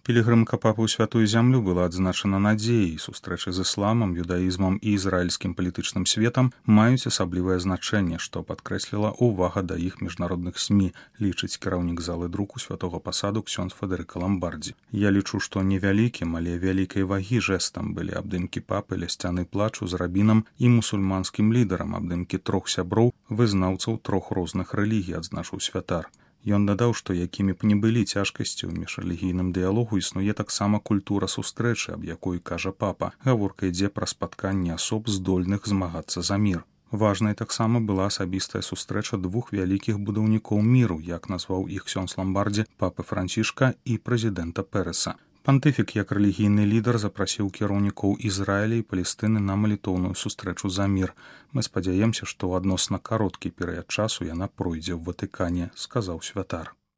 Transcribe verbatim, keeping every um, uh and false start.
Пілігрымка папы ў святую зямлю была адзначана надзеяй. Сустрэчы з ісламам, юдаізмам і ізраільскім палітычным светам маюць асаблівае значэнне, што падкрэсліла ўвага да іх міжнародных СМІ, лічыць кіраўнік залы друку святога пасаду ксёндз Федэрыка Ламбардзі. Я лічу, што невялікім, але вялікай вагі жэстам былі абдымкі папы ля сцяны плачу з рабінам і мусульманскім лідарам, абдымкі трох сяброў, вызнаўцаў трох розных рэлігій, адзначыў святар. Ён дадаў, што якімі б не былі цяжкасці ў міжрэлігійным дыялогу, існуе таксама культура сустрэчы, аб якой кажа папа. Гаворка ідзе пра спатканне асоб, здольных змагацца за мір. Важнай таксама была асабістая сустрэча двух вялікіх будаўнікоў міру, як назваў іх ксёндз Ламбардзі, папы Францішка і прэзідэнта Пэрэса. Пантыфік, як рэлігійны лідар, запрасіў кіраўнікоў Ізраіля і Палестыны на малітоўную сустрэчу за мір. Мы спадзяемся, што ў адносна кароткі перыяд часу яна пройдзе ў Ватыкане, сказаў святар.